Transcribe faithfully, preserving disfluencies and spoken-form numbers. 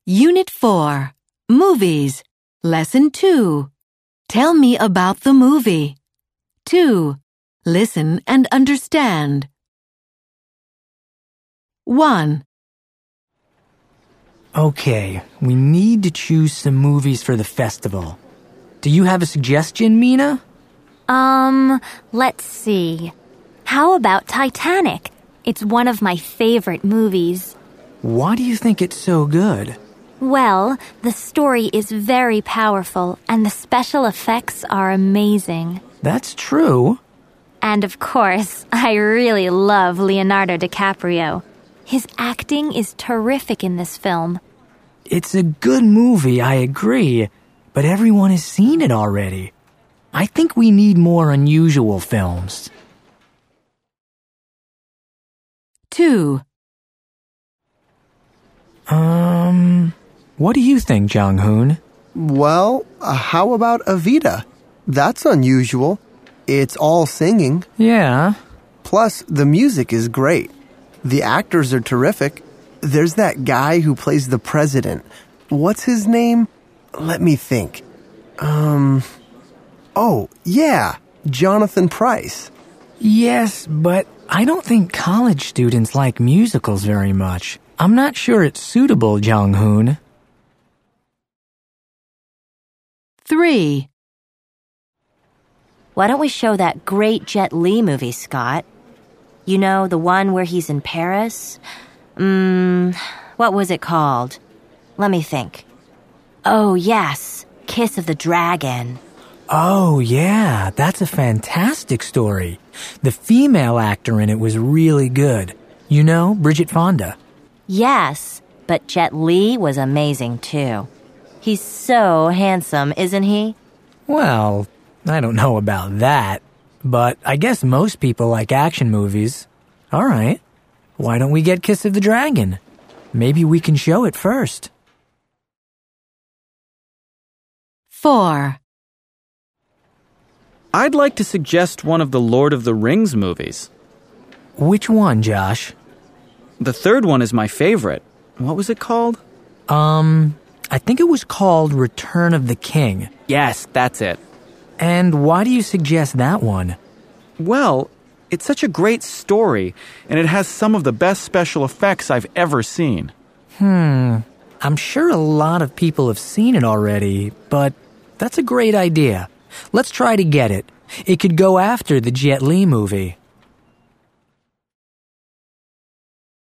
Unit four, Movies, Lesson two. Tell me about the movie. two. Listen and understand. one. Okay, we need to choose some movies for the festival. Do you have a suggestion, Mina? Um, let's see. How about Titanic? It's one of my favorite movies. Why do you think it's so good? Well, the story is very powerful and the special effects are amazing. That's true. And of course, I really love Leonardo DiCaprio. His acting is terrific in this film. It's a good movie, I agree, but everyone has seen it already. I think we need more unusual films. two. Um, what do you think, Jong-hoon? Well, uh, how about Evita? That's unusual. It's all singing. Yeah. Plus, the music is great. The actors are terrific. There's that guy who plays the president. What's his name? Let me think. Um, oh, yeah, Jonathan Pryce. Yes, but I don't think college students like musicals very much. I'm not sure it's suitable, Jong-hoon. three. Why don't we show that great Jet Li movie, Scott? You know, the one where he's in Paris? Mmm, what was it called? Let me think. Oh, yes, Kiss of the Dragon. Oh, yeah, that's a fantastic story. The female actor in it was really good. You know, Bridget Fonda. Yes, but Jet Li was amazing, too. He's so handsome, isn't he? Well, I don't know about that, but I guess most people like action movies. All right, why don't we get Kiss of the Dragon? Maybe we can show it first. four. I'd like to suggest one of the Lord of the Rings movies. Which one, Josh? The third one is my favorite. What was it called? Um, I think it was called Return of the King. Yes, that's it. And why do you suggest that one? Well, it's such a great story, and it has some of the best special effects I've ever seen. Hmm, I'm sure a lot of people have seen it already, but that's a great idea. Let's try to get it. It could go after the Jet Li movie.